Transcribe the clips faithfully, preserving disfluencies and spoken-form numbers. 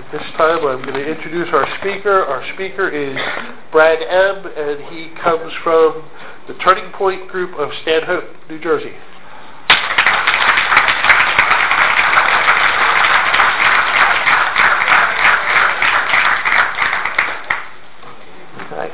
At this time, I'm going to introduce our speaker. Our speaker is Brad M., and he comes from the Turning Point Group of Stanhope, New Jersey. Hi.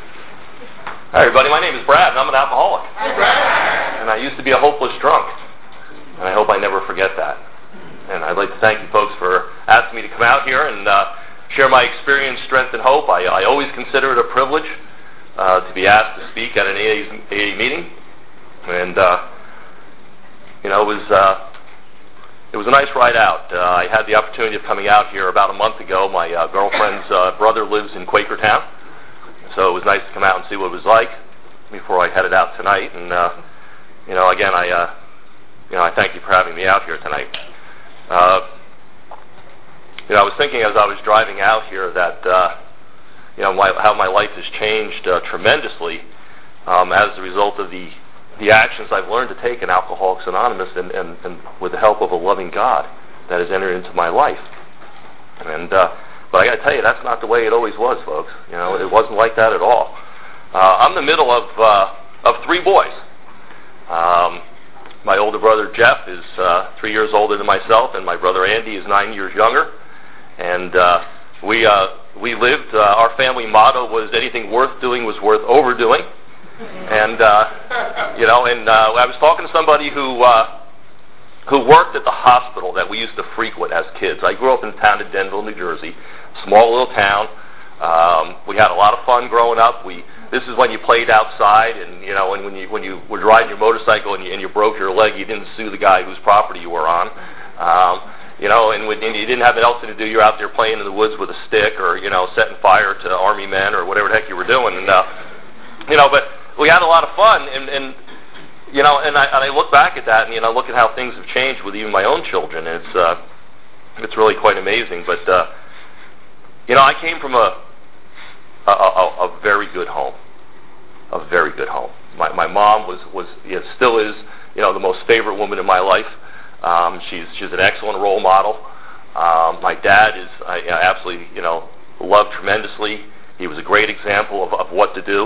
Hi, everybody. My name is Brad, and I'm an alcoholic. Hi, Brad. And I used to be a hopeless drunk, and I hope I never forget that. And I'd like to thank you folks for asking me to come out here and uh, share my experience, strength, and hope. I, I always consider it a privilege uh, to be asked to speak at an A A meeting. And, uh, you know, it was, uh, it was a nice ride out. Uh, I had the opportunity of coming out here about a month ago. My uh, girlfriend's uh, brother lives in Quakertown, so it was nice to come out and see what it was like before I headed out tonight. And, uh, you know, again, I, uh, you know, I thank you for having me out here tonight. Uh, you know, I was thinking as I was driving out here that, uh, you know, my, how my life has changed uh, tremendously um, as a result of the, the actions I've learned to take in Alcoholics Anonymous and, and, and with the help of a loving God that has entered into my life. And, uh, but I got to tell you, that's not the way it always was, folks. You know, it wasn't like that at all. Uh, I'm the middle of, uh, of three boys. Um, My older brother Jeff is uh, three years older than myself, and my brother Andy is nine years younger. And uh, we uh, we lived. Uh, our family motto was anything worth doing was worth overdoing. And uh, you know, and uh, I was talking to somebody who uh, who worked at the hospital that we used to frequent as kids. I grew up in the town of Denville, New Jersey, small little town. Um, we had a lot of fun growing up. We This is when you played outside, and you know, and when you when you were riding your motorcycle and you, and you broke your leg, you didn't sue the guy whose property you were on. Um, you know, and when and you didn't have anything else to do, you're out there playing in the woods with a stick, or you know, setting fire to army men, or whatever the heck you were doing. And uh, you know, but we had a lot of fun, and, and you know, and I, and I look back at that, and you know, look at how things have changed with even my own children. And it's uh, it's really quite amazing. But uh, you know, I came from a a, a, a very good home. A very good home. My my mom was was yeah, still is you know the most favorite woman in my life. Um, she's she's an excellent role model. Um, my dad is I, I absolutely you know loved tremendously. He was a great example of, of what to do.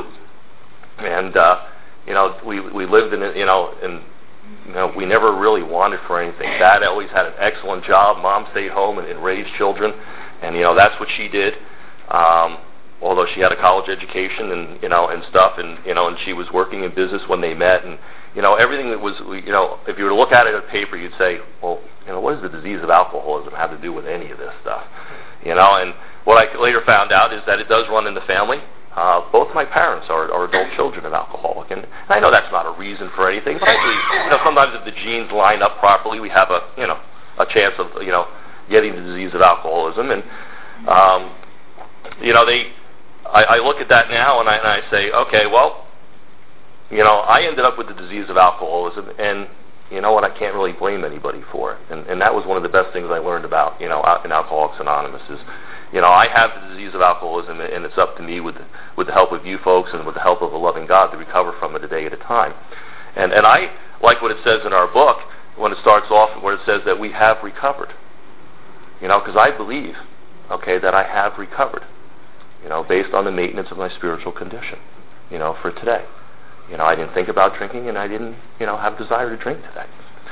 And uh, you know we we lived in you know and you know we never really wanted for anything. Dad always had an excellent job. Mom stayed home and, and raised children, and you know that's what she did. Um, although she had a college education and you know and stuff, and you know and she was working in business when they met, and you know everything that was you know if you were to look at it on paper, you'd say, well, you know what does the disease of alcoholism have to do with any of this stuff? You know, and what I later found out is that it does run in the family. Uh, both my parents are, are adult children of alcoholic, and I know that's not a reason for anything, but actually, you know, sometimes if the genes line up properly, we have a you know a chance of you know getting the disease of alcoholism, and um, you know they. I, I look at that now and I, and I say, okay, well, you know, I ended up with the disease of alcoholism, and you know what, I can't really blame anybody for it. And, and that was one of the best things I learned about, you know, in Alcoholics Anonymous is, you know, I have the disease of alcoholism, and it's up to me with with the help of you folks and with the help of a loving God to recover from it a day at a time. And and I like what it says in our book when it starts off where it says that we have recovered. You know, because I believe, okay, that I have recovered. You know, based on the maintenance of my spiritual condition, you know, for today. You know, I didn't think about drinking, and I didn't, you know, have desire to drink today.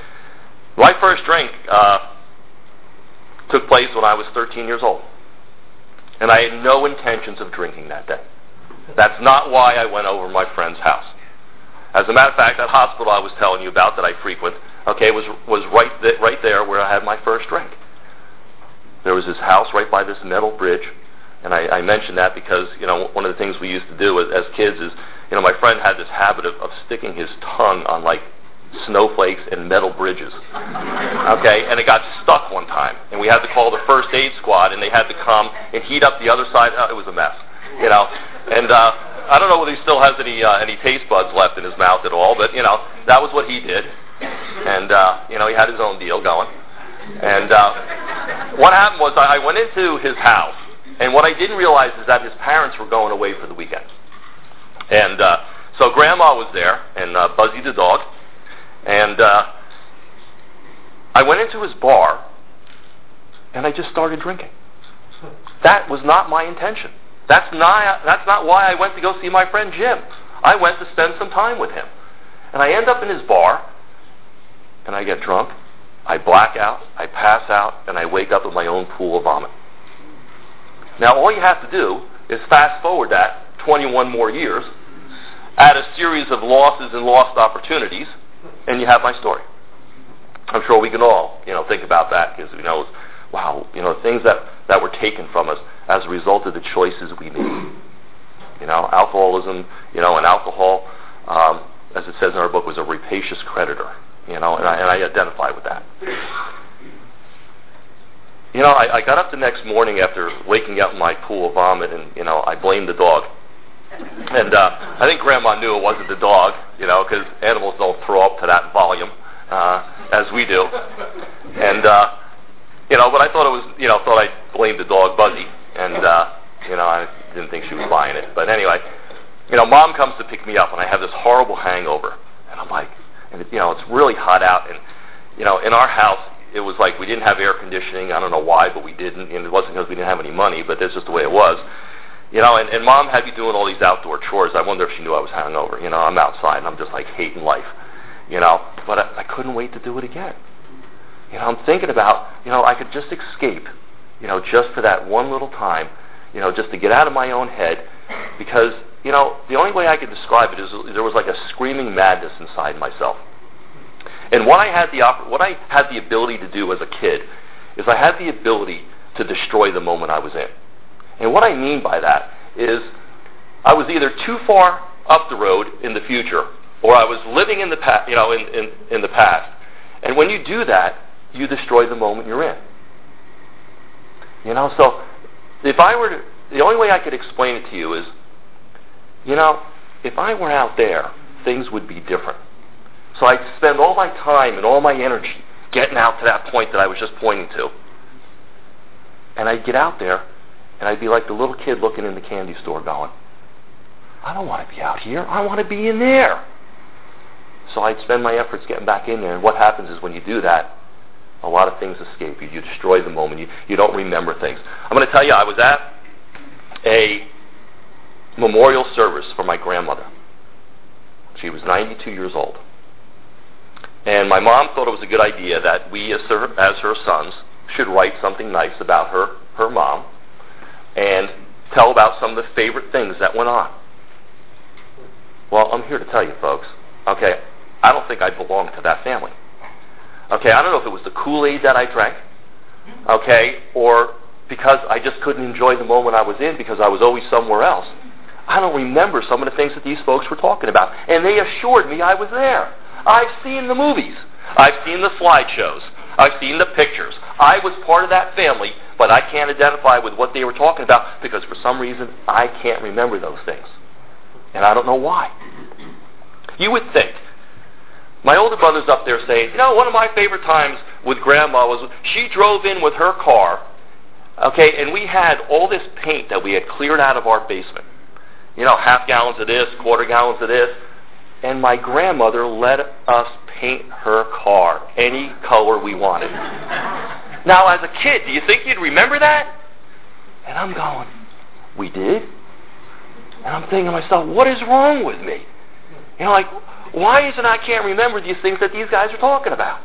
My first drink uh, took place when I was thirteen years old, and I had no intentions of drinking that day. That's not why I went over to my friend's house. As a matter of fact, that hospital I was telling you about that I frequent, okay, was was right th- right there where I had my first drink. There was this house right by this metal bridge. And I, I mention that because, you know, one of the things we used to do as, as kids is, you know, my friend had this habit of, of sticking his tongue on, like, snowflakes and metal bridges. Okay? And it got stuck one time. And we had to call the first aid squad, and they had to come and heat up the other side. Oh, it was a mess, you know. And uh, I don't know whether he still has any uh, any taste buds left in his mouth at all, but, you know, that was what he did. And, uh, you know, he had his own deal going. And uh, what happened was I, I went into his house. And what I didn't realize is that his parents were going away for the weekend. And uh, so Grandma was there, and uh, Buzzy the dog. And uh, I went into his bar, and I just started drinking. That was not my intention. That's not, that's not why I went to go see my friend Jim. I went to spend some time with him. And I end up in his bar, and I get drunk, I black out, I pass out, and I wake up in my own pool of vomit. Now, all you have to do is fast forward that twenty-one more years, add a series of losses and lost opportunities, and you have my story. I'm sure we can all, you know, think about that because, you know, wow, you know, things that, that were taken from us as a result of the choices we made. You know, alcoholism, you know, and alcohol, um, as it says in our book, was a rapacious creditor. You know, and I, and I identify with that. You know, I, I got up the next morning after waking up in my pool of vomit, and, you know, I blamed the dog. And uh, I think Grandma knew it wasn't the dog, you know, because animals don't throw up to that volume uh, as we do. And, uh, you know, but I thought it was, you know, thought I blamed the dog, Buzzy. And, uh, you know, I didn't think she was buying it. But anyway, you know, Mom comes to pick me up, and I have this horrible hangover. And I'm like, and it, you know, it's really hot out. And, you know, in our house, it was like we didn't have air conditioning. I don't know why, but we didn't. And it wasn't because we didn't have any money, but that's just the way it was. You know, and, and Mom had me doing all these outdoor chores. I wonder if she knew I was hungover. You know, I'm outside, and I'm just like hating life. You know, but I, I couldn't wait to do it again. You know, I'm thinking about, you know, I could just escape, you know, just for that one little time, you know, just to get out of my own head, because, you know, the only way I could describe it is there was like a screaming madness inside myself. And what I had the op- what I had the ability to do as a kid is I had the ability to destroy the moment I was in. And what I mean by that is I was either too far up the road in the future, or I was living in the past, you know, in, in, in the past. And when you do that, you destroy the moment you're in. You know, so if I were to, the only way I could explain it to you is, you know, if I were out there, things would be different. So I'd spend all my time and all my energy getting out to that point that I was just pointing to. And I'd get out there, and I'd be like the little kid looking in the candy store going, I don't want to be out here. I want to be in there. So I'd spend my efforts getting back in there. And what happens is when you do that, a lot of things escape you. You destroy the moment. You, you don't remember things. I'm going to tell you, I was at a memorial service for my grandmother. She was ninety-two years old. And my mom thought it was a good idea that we, as her, as her sons, should write something nice about her, her mom and tell about some of the favorite things that went on. Well, I'm here to tell you, folks, okay, I don't think I belong to that family. Okay, I don't know if it was the Kool-Aid that I drank, okay, or because I just couldn't enjoy the moment I was in because I was always somewhere else. I don't remember some of the things that these folks were talking about, and they assured me I was there. I've seen the movies. I've seen the slideshows. I've seen the pictures. I was part of that family, but I can't identify with what they were talking about because for some reason I can't remember those things. And I don't know why. You would think. My older brother's up there saying, you know, one of my favorite times with Grandma was she drove in with her car, okay, and we had all this paint that we had cleared out of our basement. You know, half gallons of this, quarter gallons of this. And my grandmother let us paint her car any color we wanted. Now, as a kid, do you think you'd remember that? And I'm going, we did? And I'm thinking to myself, what is wrong with me? You know, like, why is it I can't remember these things that these guys are talking about?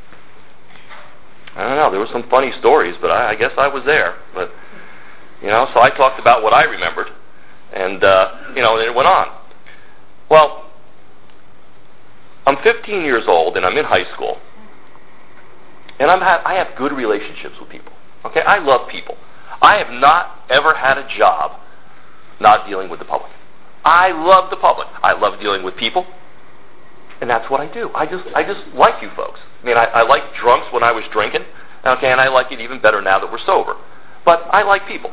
I don't know. There were some funny stories, but I, I guess I was there. But, you know, so I talked about what I remembered. And, uh, you know, and it went on. Well, I'm fifteen years old, and I'm in high school. And I'm ha- I have good relationships with people. Okay? I love people. I have not ever had a job not dealing with the public. I love the public. I love dealing with people. And that's what I do. I just I just like you folks. I mean, I, I liked drunks when I was drinking, okay, and I like it even better now that we're sober. But I like people.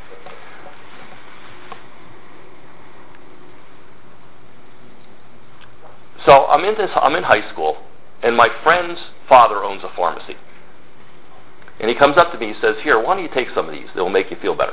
So I'm in this. I'm in high school, and my friend's father owns a pharmacy. And he comes up to me and says, "Here, why don't you take some of these? They'll make you feel better."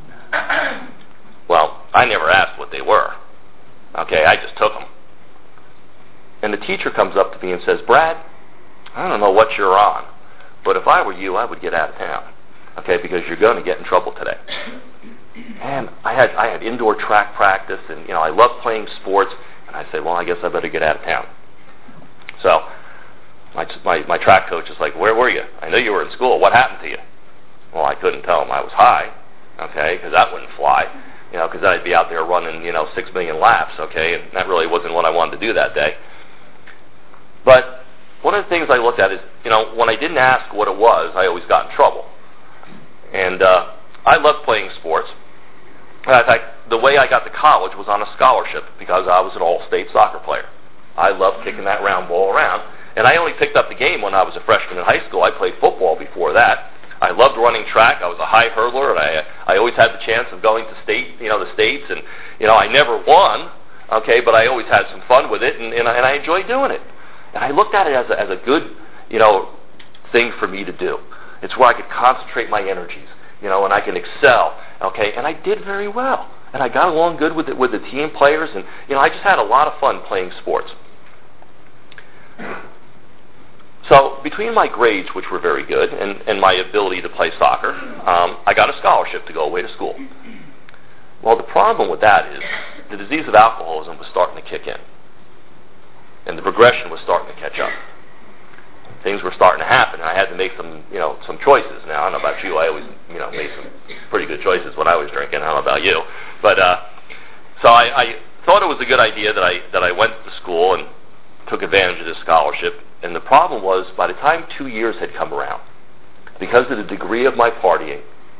Well, I never asked what they were. Okay, I just took them. And the teacher comes up to me and says, "Brad, I don't know what you're on, but if I were you, I would get out of town." okay, because you're going to get in trouble today. And I had I had indoor track practice, and you know I love playing sports. And I said, well, I guess I better get out of town. So my my, my track coach is like, where were you? I know you were in school. What happened to you? Well, I couldn't tell him I was high, okay, because that wouldn't fly, you know, because then I'd be out there running, you know, six million laps, okay, and that really wasn't what I wanted to do that day. But one of the things I looked at is, you know, when I didn't ask what it was, I always got in trouble. And uh, I loved playing sports. In fact, the way I got to college was on a scholarship because I was an all-state soccer player. I loved kicking that round ball around. And I only picked up the game when I was a freshman in high school. I played football before that. I loved running track. I was a high hurdler, and I I always had the chance of going to state, you know, the states. And, you know, I never won, okay, but I always had some fun with it, and, and, I, and I enjoyed doing it. And I looked at it as a, as a good, you know, thing for me to do. It's where I could concentrate my energies, you know, and I can excel, okay? And I did very well. And I got along good with the, with the team players, and, you know, I just had a lot of fun playing sports. So between my grades, which were very good, and, and my ability to play soccer, um, I got a scholarship to go away to school. Well, the problem with that is the disease of alcoholism was starting to kick in, and the progression was starting to catch up. Things were starting to happen, and I had to make some, you know, some choices. Now, I don't know about you. I always, you know, made some pretty good choices when I was drinking. I don't know about you, but uh, so I, I thought it was a good idea that I that I went to school and took advantage of this scholarship. And the problem was, by the time two years had come around, because of the degree of my partying,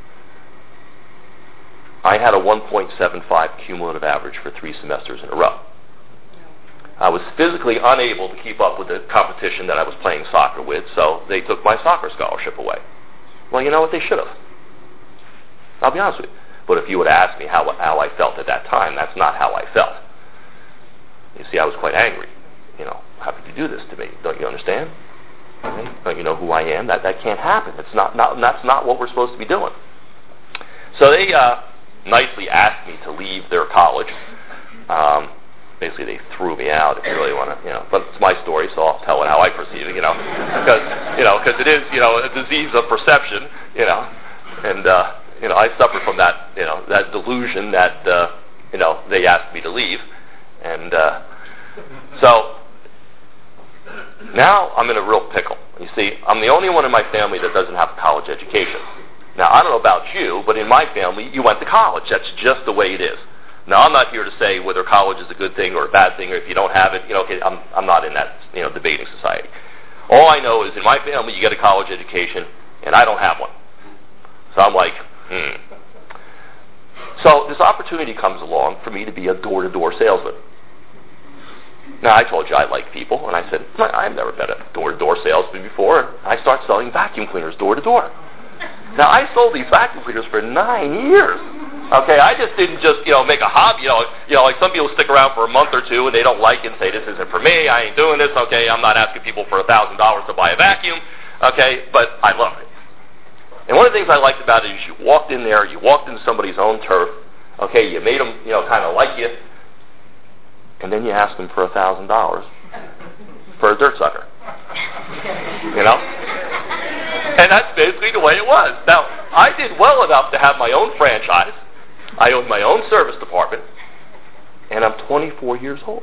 I had a one point seven five cumulative average for three semesters in a row. I was physically unable to keep up with the competition that I was playing soccer with, so they took my soccer scholarship away. Well, you know what? They should have. I'll be honest with you. But if you would ask me how, how I felt at that time, that's not how I felt. You see, I was quite angry. You know, how could you do this to me? Don't you understand? Okay? Don't you know who I am? That that can't happen. It's not, not that's not what we're supposed to be doing. So they uh, nicely asked me to leave their college. Um, basically, they threw me out. If you really want to, you know. But it's my story, so I'll tell it how I perceive it. You know, because you know, because it is, you know, a disease of perception. You know, and uh, you know, I suffer from that, you know, that delusion that uh, you know they asked me to leave, and uh, so. Now I'm in a real pickle. You see, I'm the only one in my family that doesn't have a college education. Now, I don't know about you, but in my family, you went to college. That's just the way it is. Now, I'm not here to say whether college is a good thing or a bad thing, or if you don't have it, you know, okay, I'm, I'm not in that, you know, debating society. All I know is in my family, you get a college education, and I don't have one. So I'm like, hmm. So this opportunity comes along for me to be a door-to-door salesman. Now, I told you I like people, and I said, I've never been a door-to-door salesman before. And I start selling vacuum cleaners door-to-door. Now, I sold these vacuum cleaners for nine years. Okay, I just didn't just, you know, make a hobby. You know, you know, like some people stick around for a month or two, and they don't like it and say, this isn't for me, I ain't doing this, okay, I'm not asking people for one thousand dollars to buy a vacuum, okay, but I love it. And one of the things I liked about it is you walked in there, you walked into somebody's own turf, okay, you made them, you know, kind of like you, and then you ask them for a thousand dollars for a dirt sucker. You know? And that's basically the way it was. Now, I did well enough to have my own franchise. I owned my own service department, and I'm twenty-four years old.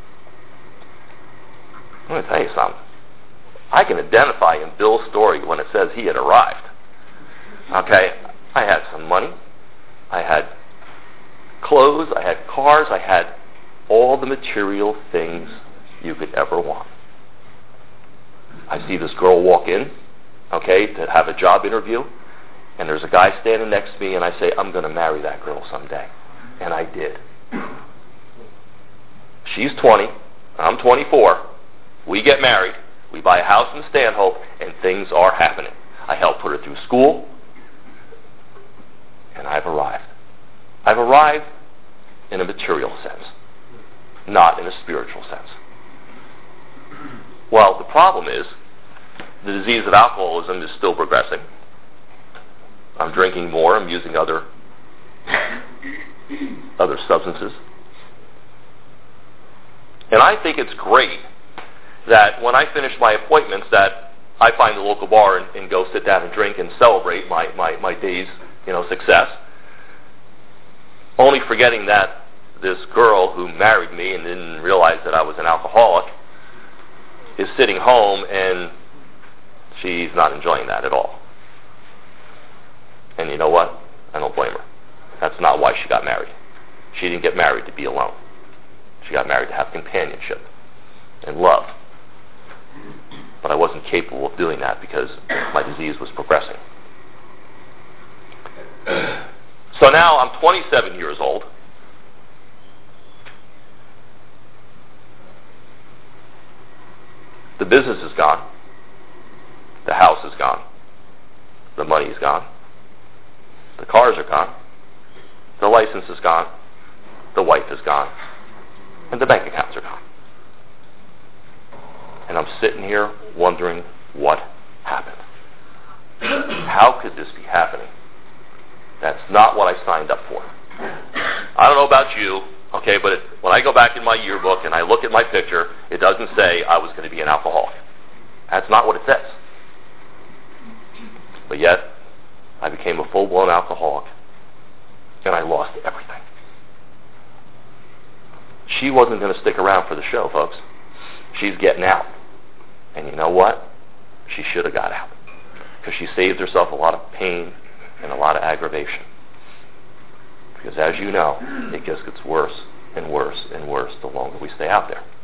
I'm going to tell you something. I can identify in Bill's story when it says he had arrived. Okay? I had some money. I had clothes. I had cars. I had all the material things you could ever want. I see this girl walk in, okay, to have a job interview, and there's a guy standing next to me, and I say, I'm going to marry that girl someday. And I did. She's twenty, I'm twenty-four, we get married, we buy a house in Stanhope, and things are happening. I helped put her through school, and I've arrived. I've arrived in a material sense, not in a spiritual sense. Well, the problem is, the disease of alcoholism is still progressing. I'm drinking more, I'm using other other substances. And I think it's great that when I finish my appointments that I find the local bar and, and go sit down and drink and celebrate my, my, my day's, you know, success. Only forgetting that this girl who married me and didn't realize that I was an alcoholic is sitting home and she's not enjoying that at all. And you know what? I don't blame her. That's not why she got married. She didn't get married to be alone. She got married to have companionship and love. But I wasn't capable of doing that because my disease was progressing. So now I'm twenty-seven years old. The business is gone. The house is gone. The money is gone. The cars are gone. The license is gone. The wife is gone. And the bank accounts are gone. And I'm sitting here wondering what happened. How could this be happening? That's not what I signed up for. I don't know about you, okay, but it, when I go back in my yearbook and I look at my picture, it doesn't say I was going to be an alcoholic. That's not what it says. But yet, I became a full-blown alcoholic, and I lost everything. She wasn't going to stick around for the show, folks. She's getting out. And you know what? She should have got out. Because she saved herself a lot of pain and a lot of aggravation. Because as you know, it just gets worse and worse and worse the longer we stay out there.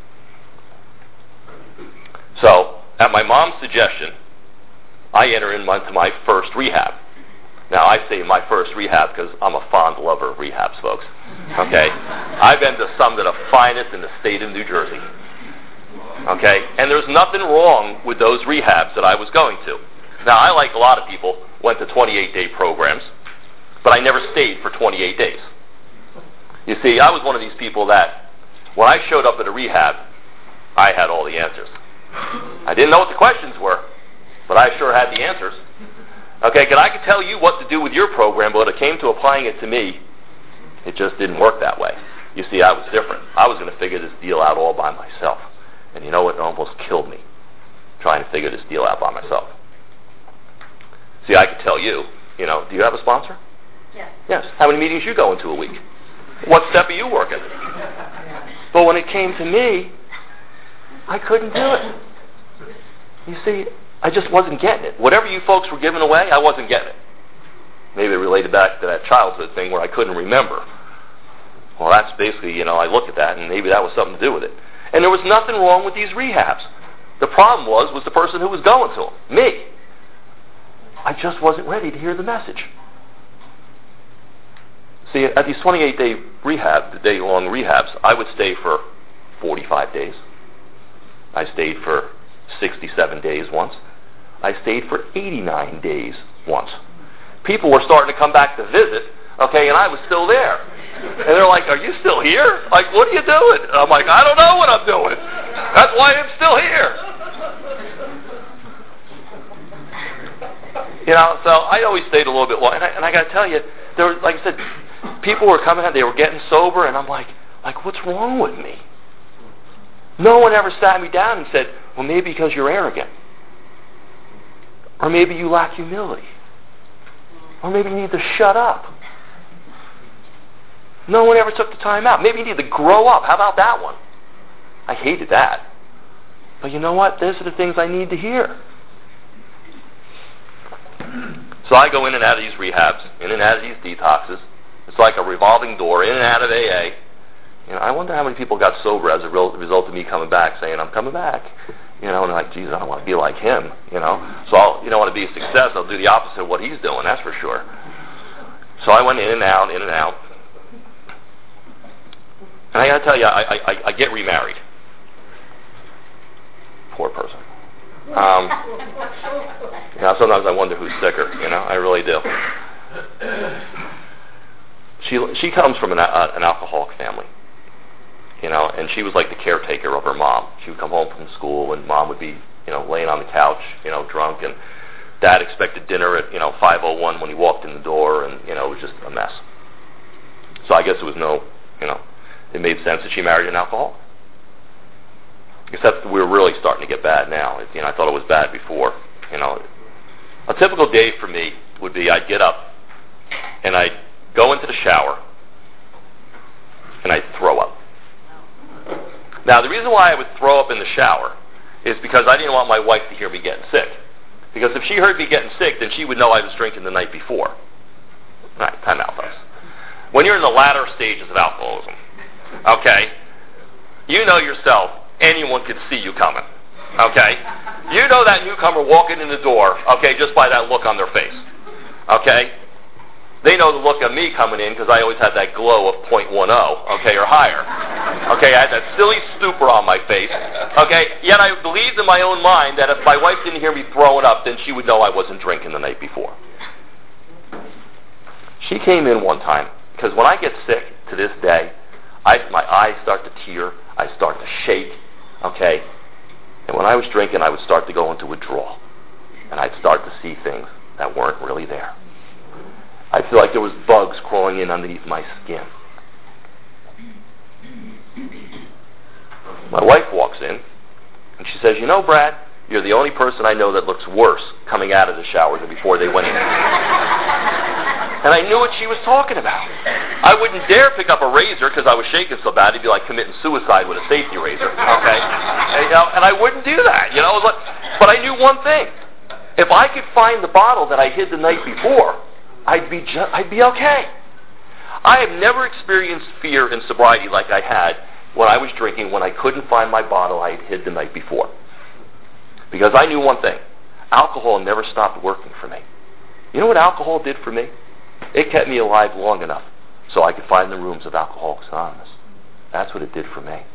So, at my mom's suggestion, I enter into my first rehab. Now, I say my first rehab because I'm a fond lover of rehabs, folks. Okay? I've been to some of the finest in the state of New Jersey. Okay? And there's nothing wrong with those rehabs that I was going to. Now, I, like a lot of people, went to twenty-eight day programs, but I never stayed for twenty-eight days. You see, I was one of these people that, when I showed up at a rehab, I had all the answers. I didn't know what the questions were, but I sure had the answers. Okay, because I could tell you what to do with your program, but when it came to applying it to me, it just didn't work that way. You see, I was different. I was going to figure this deal out all by myself. And you know what? It almost killed me, trying to figure this deal out by myself. See, I could tell you, you know, do you have a sponsor? Yes. Yes. How many meetings you go into a week? What step are you working? But when it came to me, I couldn't do it. You see, I just wasn't getting it. Whatever you folks were giving away, I wasn't getting it. Maybe it related back to that childhood thing where I couldn't remember. Well, that's basically, you know, I look at that and maybe that was something to do with it. And there was nothing wrong with these rehabs. The problem was, was the person who was going to them, me. I just wasn't ready to hear the message. See, at these twenty-eight day rehab, the day-long rehabs, I would stay for forty-five days. I stayed for sixty-seven days once. I stayed for eighty-nine days once. People were starting to come back to visit, okay, and I was still there. And they're like, are you still here? Like, what are you doing? And I'm like, I don't know what I'm doing. That's why I'm still here. You know, so I always stayed a little bit long. And I, and I got to tell you, there was, like I said, people were coming out, they were getting sober, and I'm like, like, what's wrong with me? No one ever sat me down and said, well, maybe because you're arrogant. Or maybe you lack humility. Or maybe you need to shut up. No one ever took the time out. Maybe you need to grow up. How about that one? I hated that. But you know what? Those are the things I need to hear. So I go in and out of these rehabs, in and out of these detoxes. It's like a revolving door, in and out of A A. You know, I wonder how many people got sober as a result of me coming back, saying, I'm coming back. You know, and they're like, geez, I don't want to be like him, you know. So I'll, you know, want to be a success, I'll do the opposite of what he's doing, that's for sure. So I went in and out, in and out. And I got to tell you, I, I, I get remarried. Poor person. Um, you know, sometimes I wonder who's sicker, you know, I really do. She she comes from an, uh, an alcoholic family, you know, and she was like the caretaker of her mom. She would come home from school, and mom would be, you know, laying on the couch, you know, drunk, and dad expected dinner at, you know, five oh one when he walked in the door, and, you know, it was just a mess. So I guess it was no, you know, it made sense that she married an alcoholic. Except we were really starting to get bad now. You know, I thought it was bad before. You know, a typical day for me would be I'd get up and I'd go into the shower and I'd throw up. Now, the reason why I would throw up in the shower is because I didn't want my wife to hear me getting sick. Because if she heard me getting sick, then she would know I was drinking the night before. All right, time out, folks. When you're in the latter stages of alcoholism, okay, you know yourself, anyone could see you coming, okay? You know that newcomer walking in the door, okay, just by that look on their face, okay? They know the look of me coming in because I always had that glow of point one oh, okay, or higher. Okay, I had that silly stupor on my face, okay? Yet I believed in my own mind that if my wife didn't hear me throwing up, then she would know I wasn't drinking the night before. She came in one time, because when I get sick to this day, I, my eyes start to tear, I start to shake, okay? And when I was drinking, I would start to go into withdrawal. And I'd start to see things that weren't really there. I feel like there was bugs crawling in underneath my skin. My wife walks in, and she says, you know, Brad, you're the only person I know that looks worse coming out of the shower than before they went in. And I knew what she was talking about. I wouldn't dare pick up a razor because I was shaking so bad it'd be like committing suicide with a safety razor, okay? And, you know, and I wouldn't do that, you know. It was like, but I knew one thing. If I could find the bottle that I hid the night before, I'd be ju- I'd be okay. I have never experienced fear in sobriety like I had when I was drinking when I couldn't find my bottle I had hid the night before. Because I knew one thing. Alcohol never stopped working for me. You know what alcohol did for me? It kept me alive long enough so I could find the rooms of Alcoholics Anonymous. That's what it did for me.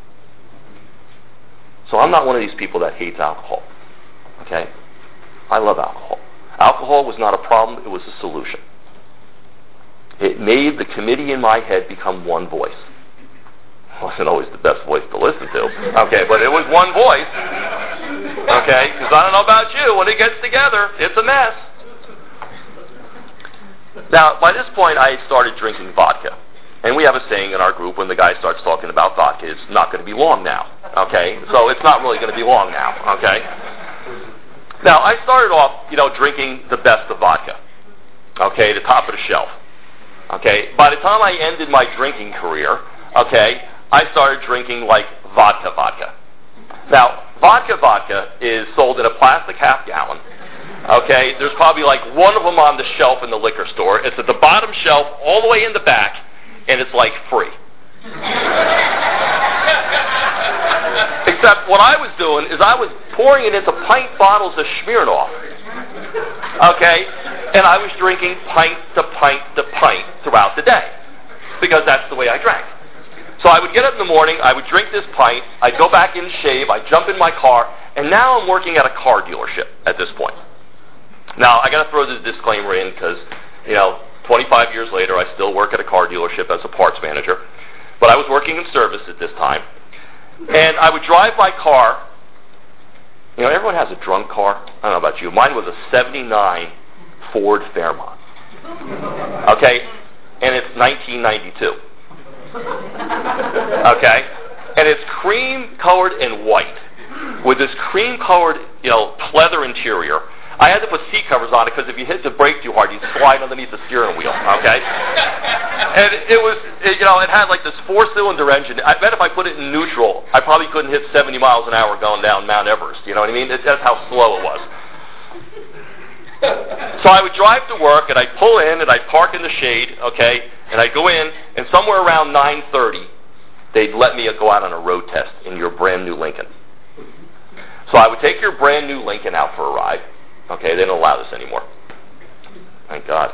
So I'm not one of these people that hates alcohol. Okay? I love alcohol. Alcohol was not a problem, it was a solution. It made the committee in my head become one voice. It wasn't always the best voice to listen to, okay, but it was one voice, okay, because I don't know about you, when it gets together, it's a mess. Now, by this point, I had started drinking vodka, and we have a saying in our group when the guy starts talking about vodka, it's not going to be long now, okay, so it's not really going to be long now, okay. Now, I started off, you know, drinking the best of vodka, okay, the top of the shelf. Okay, by the time I ended my drinking career, okay, I started drinking like vodka vodka. Now, vodka vodka is sold in a plastic half gallon. Okay, there's probably like one of them on the shelf in the liquor store. It's at the bottom shelf all the way in the back, and it's like free. Except what I was doing is I was pouring it into pint bottles of Smirnoff. Okay? And I was drinking pint to pint to pint throughout the day because that's the way I drank. So I would get up in the morning, I would drink this pint, I'd go back in, shave, I'd jump in my car, and now I'm working at a car dealership at this point. Now, I got to throw this disclaimer in because, you know, twenty-five years later, I still work at a car dealership as a parts manager. But I was working in service at this time. And I would drive my car. You know, everyone has a drunk car. I don't know about you. Mine was a seventy-nine Ford Fairmont. Okay? And it's nineteen ninety-two. Okay? And it's cream-colored and white with this cream-colored, you know, pleather interior. I had to put seat covers on it because if you hit the brake too hard, you'd slide underneath the steering wheel, okay? And it was, it, you know, it had like this four-cylinder engine. I bet if I put it in neutral, I probably couldn't hit seventy miles an hour going down Mount Everest, you know what I mean? It, that's how slow it was. So I would drive to work, and I'd pull in, and I'd park in the shade, okay? And I'd go in, and somewhere around nine thirty, they'd let me go out on a road test in your brand-new Lincoln. So I would take your brand-new Lincoln out for a ride. Okay, they don't allow this anymore. Thank God.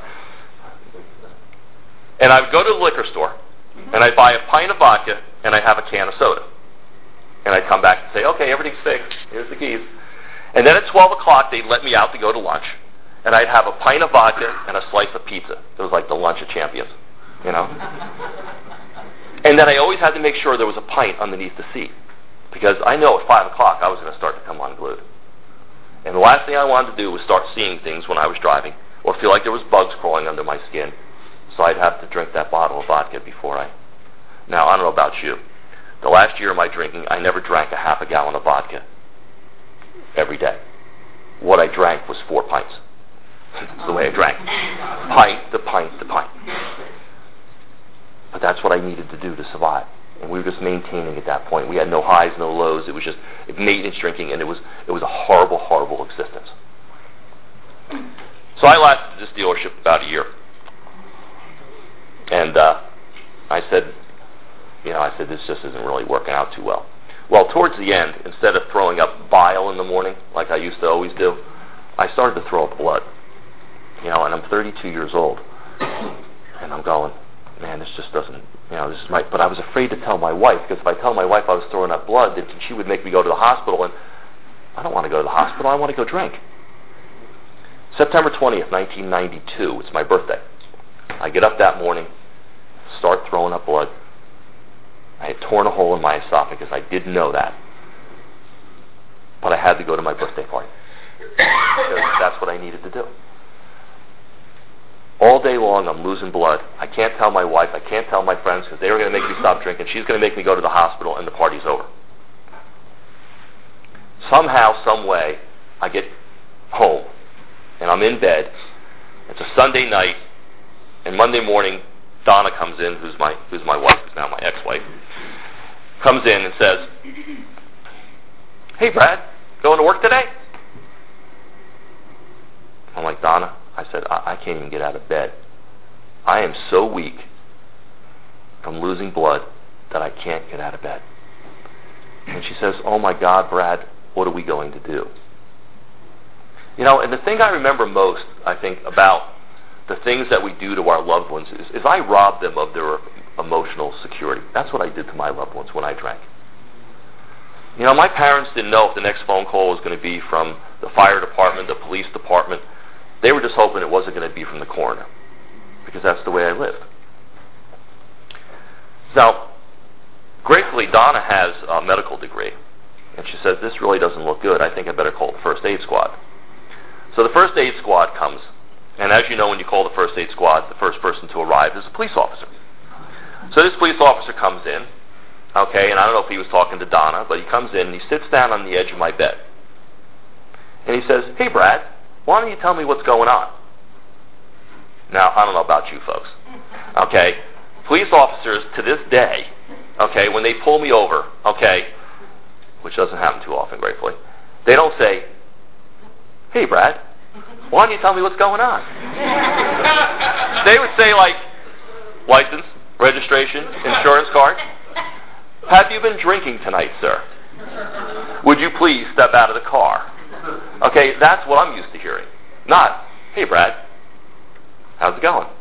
And I would go to the liquor store, and I'd buy a pint of vodka, and I'd have a can of soda. And I'd come back and say, okay, everything's fixed. Here's the keys. And then at twelve o'clock, they'd let me out to go to lunch, and I'd have a pint of vodka and a slice of pizza. It was like the lunch of champions, you know? And then I always had to make sure there was a pint underneath the seat, because I know at five o'clock I was going to start to come unglued. And the last thing I wanted to do was start seeing things when I was driving or feel like there was bugs crawling under my skin. So I'd have to drink that bottle of vodka before I... Now, I don't know about you, The last year of my drinking, I never drank a half a gallon of vodka every day. What I drank was four pints. That's the way I drank. Pint to pint to pint. But that's what I needed to do to survive. And we were just maintaining at that point. We had no highs, no lows. It was just maintenance drinking, and it was it was a horrible, horrible existence. So I lasted at this dealership about a year. And uh, I said, you know, I said, this just isn't really working out too well. Well, towards the end, instead of throwing up bile in the morning, like I used to always do, I started to throw up blood. You know, and I'm thirty-two years old. And I'm going, man, this just doesn't, you know, this is my, but I was afraid to tell my wife, because if I tell my wife I was throwing up blood, then she would make me go to the hospital, and I don't want to go to the hospital, I want to go drink. September twentieth, nineteen ninety-two, it's my birthday. I get up that morning, start throwing up blood. I had torn a hole in my esophagus. I didn't know that. But I had to go to my birthday party. Because that's what I needed to do. All day long, I'm losing blood. I can't tell my wife. I can't tell my friends because they were going to make me stop drinking. She's going to make me go to the hospital, and the party's over. Somehow, some way, I get home, and I'm in bed. It's a Sunday night, and Monday morning, Donna comes in, who's my who's my wife, who's now my ex-wife, comes in and says, "Hey, Brad, going to work today?" I'm like, "Donna," I said, I, I can't even get out of bed. I am so weak from losing blood that I can't get out of bed." And she says, "Oh my God, Brad, what are we going to do?" You know, and the thing I remember most, I think, about the things that we do to our loved ones is, is I rob them of their emotional security. That's what I did to my loved ones when I drank. You know, my parents didn't know if the next phone call was going to be from the fire department, the police department. They were just hoping it wasn't going to be from the coroner, because that's the way I lived. Now, gratefully, Donna has a medical degree, and she says, "This really doesn't look good. I think I better call the first aid squad." So the first aid squad comes, and as you know, when you call the first aid squad, the first person to arrive is a police officer. So this police officer comes in, okay, and I don't know if he was talking to Donna, but he comes in and he sits down on the edge of my bed. And he says, "Hey, Brad, why don't you tell me what's going on?" Now, I don't know about you folks, okay? Police officers to this day, okay, when they pull me over, okay, which doesn't happen too often, gratefully, they don't say, "Hey, Brad, why don't you tell me what's going on?" They would say, like, license, registration, insurance card. "Have you been drinking tonight, sir? Would you please step out of the car?" Okay, that's what I'm used to hearing. Not, "Hey, Brad, how's it going?"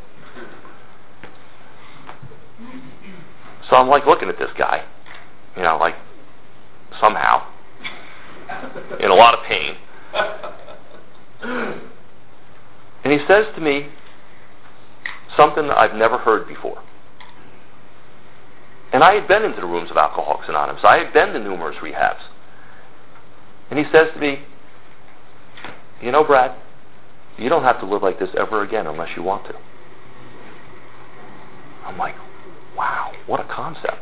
So I'm like looking at this guy, you know, like somehow, in a lot of pain. And he says to me something that I've never heard before. And I had been into the rooms of Alcoholics Anonymous. I had been to numerous rehabs. And he says to me, "You know, Brad, you don't have to live like this ever again unless you want to." I'm like, wow, what a concept.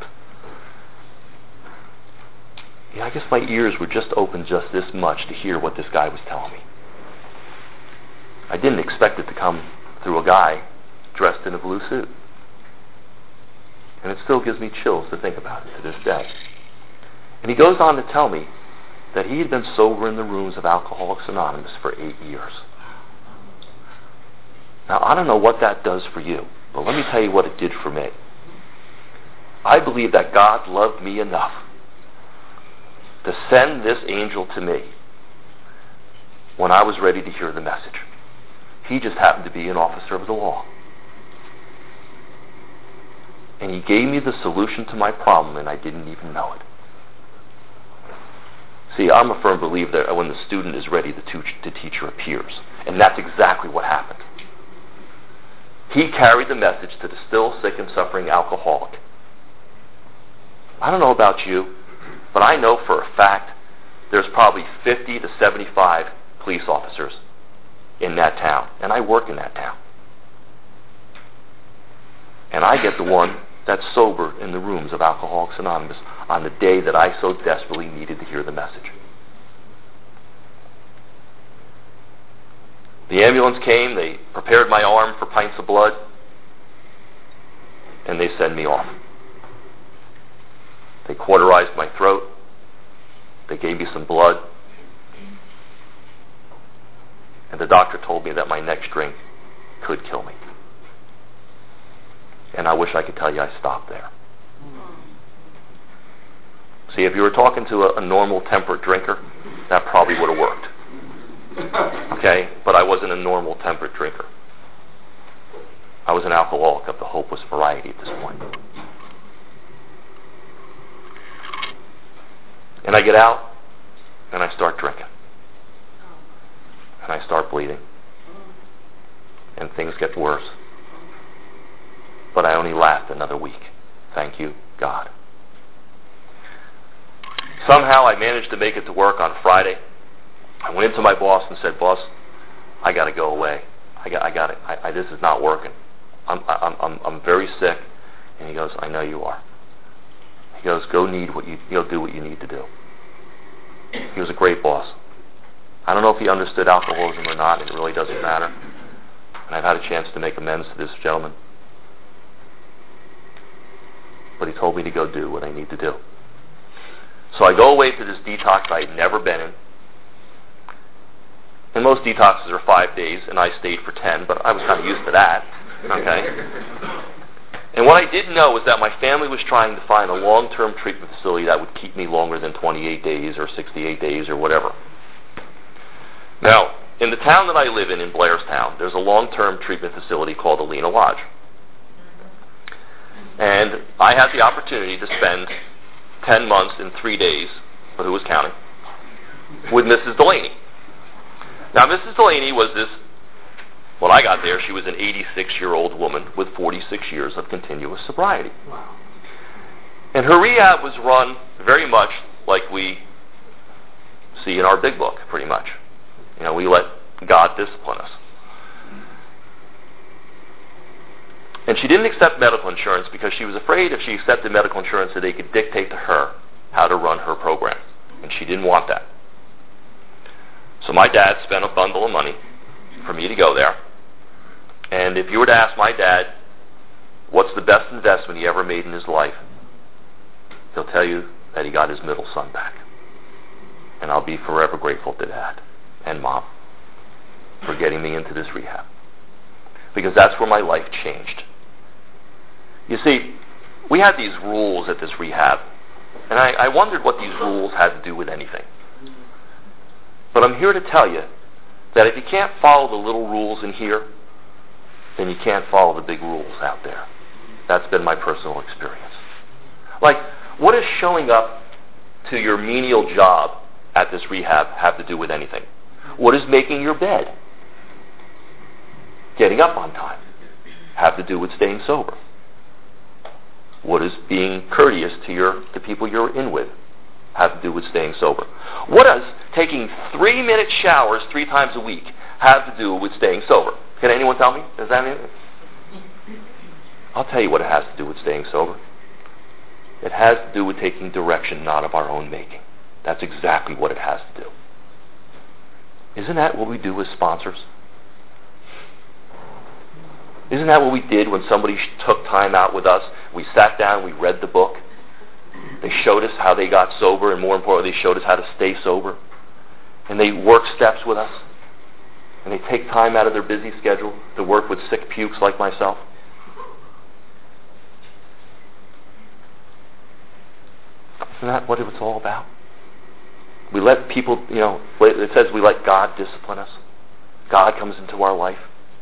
Yeah, I guess my ears were just open just this much to hear what this guy was telling me. I didn't expect it to come through a guy dressed in a blue suit. And it still gives me chills to think about it to this day. And he goes on to tell me that he had been sober in the rooms of Alcoholics Anonymous for eight years. Now, I don't know what that does for you, but let me tell you what it did for me. I believe that God loved me enough to send this angel to me when I was ready to hear the message. He just happened to be an officer of the law. And he gave me the solution to my problem, and I didn't even know it. See, I'm a firm believer that when the student is ready, the, tu- the teacher appears. And that's exactly what happened. He carried the message to the still sick and suffering alcoholic. I don't know about you, but I know for a fact there's probably fifty to seventy-five police officers in that town, and I work in that town. And I get the one that's sober in the rooms of Alcoholics Anonymous. on the day that I so desperately needed to hear the message. The ambulance came, they prepared my arm for pints of blood, and they send me off. They cauterized my throat. They gave me some blood. And the doctor told me that my next drink could kill me. And I wish I could tell you I stopped there. See, if you were talking to a, a normal temperate drinker, that probably would have worked. Okay? But I wasn't a normal temperate drinker. I was an alcoholic of the hopeless variety at this point. And I get out, and I start drinking. And I start bleeding. And things get worse. But I only last another week. Thank you, God. Somehow I managed to make it to work on Friday. I went into my boss and said, "Boss, I got to go away. I got, I got it. I, I, this is not working. I'm, I'm, I'm, I'm very sick." And he goes, "I know you are." He goes, "Go need what you, you'll do what you need to do." He was a great boss. I don't know if he understood alcoholism or not, and it really doesn't matter. And I've had a chance to make amends to this gentleman. But he told me to go do what I need to do. So I go away to this detox I had never been in. And most detoxes are five days, and I stayed for ten, but I was kind of used to that. Okay? And what I didn't know was that my family was trying to find a long-term treatment facility that would keep me longer than twenty-eight days or sixty-eight days or whatever. Now, in the town that I live in, in Blairstown, there's a long-term treatment facility called Alina Lodge. And I had the opportunity to spend ten months and three days, but who was counting, with Missus Delaney. Now, Missus Delaney was this, when I got there, she was an eighty-six-year-old woman with forty-six years of continuous sobriety. Wow. And her rehab was run very much like we see in our big book, pretty much. You know, we let God discipline us. And she didn't accept medical insurance because she was afraid if she accepted medical insurance that they could dictate to her how to run her program. And she didn't want that. So my dad spent a bundle of money for me to go there. And if you were to ask my dad what's the best investment he ever made in his life, he'll tell you that he got his middle son back. And I'll be forever grateful to Dad and Mom for getting me into this rehab. Because that's where my life changed. You see, we had these rules at this rehab, and I, I wondered what these rules had to do with anything. But I'm here to tell you that if you can't follow the little rules in here, then you can't follow the big rules out there. That's been my personal experience. Like, what does showing up to your menial job at this rehab have to do with anything? What does making your bed, getting up on time, have to do with staying sober? What does being courteous to your to people you're in with have to do with staying sober? What does taking three-minute showers three times a week have to do with staying sober? Can anyone tell me? Does that mean? I'll tell you what it has to do with staying sober. It has to do with taking direction not of our own making. That's exactly what it has to do. Isn't that what we do with sponsors? Isn't that what we did when somebody took time out with us? We sat down, we read the book. They showed us how they got sober, and more importantly, they showed us how to stay sober. And they work steps with us. And they take time out of their busy schedule to work with sick pukes like myself. Isn't that what it's all about? We let people, you know, it says we let God discipline us. God comes into our life.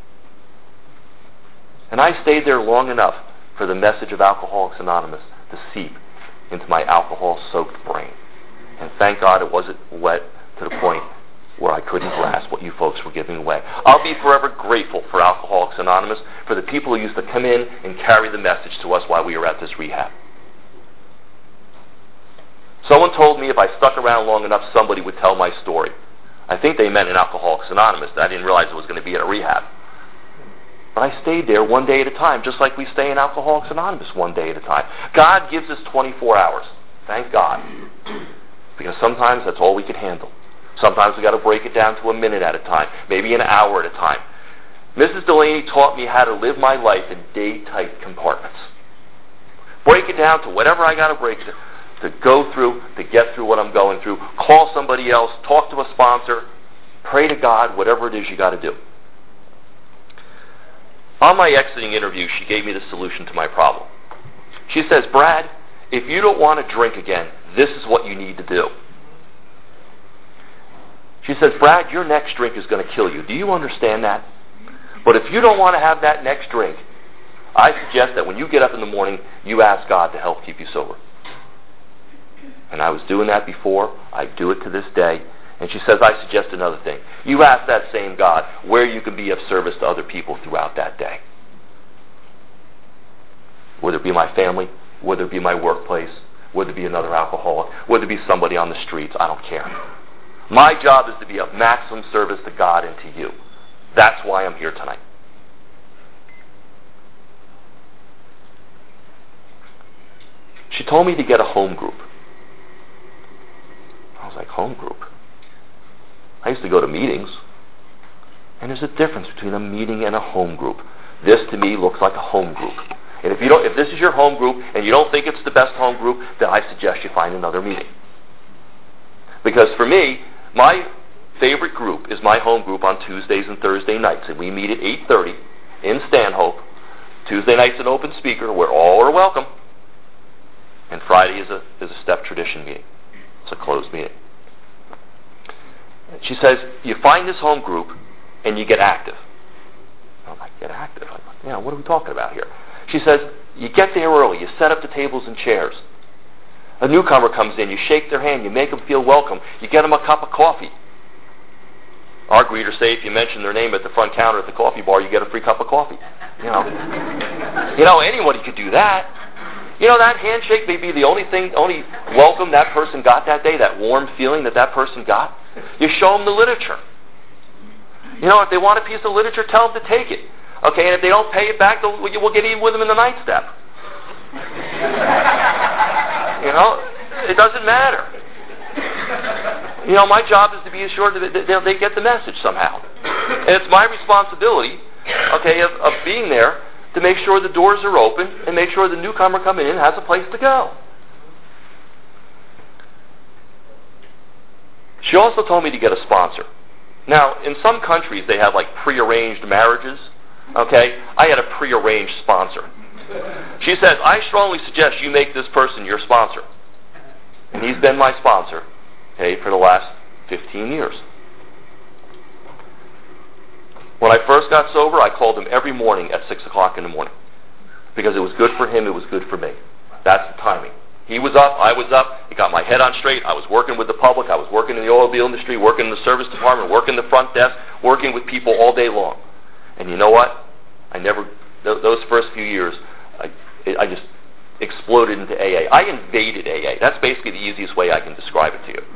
And I stayed there long enough for the message of Alcoholics Anonymous to seep into my alcohol-soaked brain. And thank God it wasn't wet to the point where I couldn't grasp what you folks were giving away. I'll be forever grateful for Alcoholics Anonymous, for the people who used to come in and carry the message to us while we were at this rehab. Someone told me if I stuck around long enough, somebody would tell my story. I think they meant in Alcoholics Anonymous. I didn't realize it was going to be at a rehab. But I stayed there one day at a time, just like we stay in Alcoholics Anonymous one day at a time. God gives us twenty-four hours. Thank God. Because sometimes that's all we can handle. Sometimes we got to break it down to a minute at a time, maybe an hour at a time. Missus Delaney taught me how to live my life in day-tight compartments. Break it down to whatever I got to break to, to go through, to get through what I'm going through. Call somebody else, talk to a sponsor, pray to God, whatever it is you got to do. On my exiting interview, she gave me the solution to my problem. She says, Brad, if you don't want to drink again, this is what you need to do. She says, Brad, your next drink is going to kill you. Do you understand that? But if you don't want to have that next drink, I suggest that when you get up in the morning, you ask God to help keep you sober. And I was doing that before. I do it to this day. And she says, I suggest another thing. You ask that same God where you can be of service to other people throughout that day. Whether it be my family, whether it be my workplace, whether it be another alcoholic, whether it be somebody on the streets, I don't care. My job is to be of maximum service to God and to you. That's why I'm here tonight. She told me to get a home group. I was like, home group? I used to go to meetings. And there's a difference between a meeting and a home group. This, to me, looks like a home group. And if you don't, if this is your home group and you don't think it's the best home group, then I suggest you find another meeting. Because for me, my favorite group is my home group on Tuesdays and Thursday nights. And we meet at eight thirty in Stanhope. Tuesday night's an open speaker where all are welcome. And Friday is a, is a step tradition meeting. It's a closed meeting. She says, you find this home group and you get active. I'm like, get active? I'm like, yeah, what are we talking about here? She says, you get there early, you set up the tables and chairs. A newcomer comes in, you shake their hand, you make them feel welcome, you get them a cup of coffee. Our greeters say if you mention their name at the front counter at the coffee bar, you get a free cup of coffee. You know, you know, anybody could do that. You know, that handshake may be the only thing, only welcome that person got that day, that warm feeling that that person got. You show them the literature. You know, if they want a piece of literature, tell them to take it. Okay, and if they don't pay it back, we'll get even with them in the ninth step. You know, it doesn't matter. You know, my job is to be assured that they get the message somehow. And it's my responsibility, okay, of, of being there to make sure the doors are open and make sure the newcomer coming in has a place to go. She also told me to get a sponsor. Now, in some countries, they have like prearranged marriages. Okay? I had a prearranged sponsor. She says, I strongly suggest you make this person your sponsor. And he's been my sponsor, okay, for the last fifteen years. When I first got sober, I called him every morning at six o'clock in the morning. Because it was good for him, it was good for me. That's the timing. He was up, I was up, it got my head on straight, I was working with the public, I was working in the automobile industry, working in the service department, working the front desk, working with people all day long. And you know what? I never, th- those first few years, I, I just exploded into A A. I invaded A A. That's basically the easiest way I can describe it to you.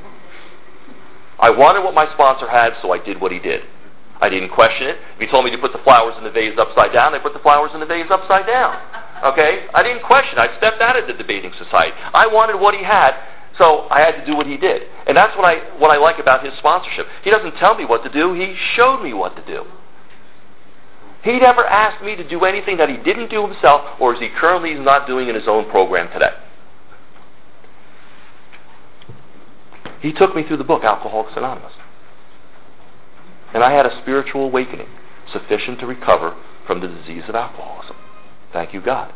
I wanted what my sponsor had, so I did what he did. I didn't question it. If he told me to put the flowers in the vase upside down, I put the flowers in the vase upside down. Okay? I didn't question it. I stepped out of the debating society. I wanted what he had, so I had to do what he did. And that's what I what I like about his sponsorship. He doesn't tell me what to do. He showed me what to do. He never asked me to do anything that he didn't do himself or as he currently is not doing in his own program today. He took me through the book, Alcoholics Anonymous. And I had a spiritual awakening sufficient to recover from the disease of alcoholism. Thank you, God.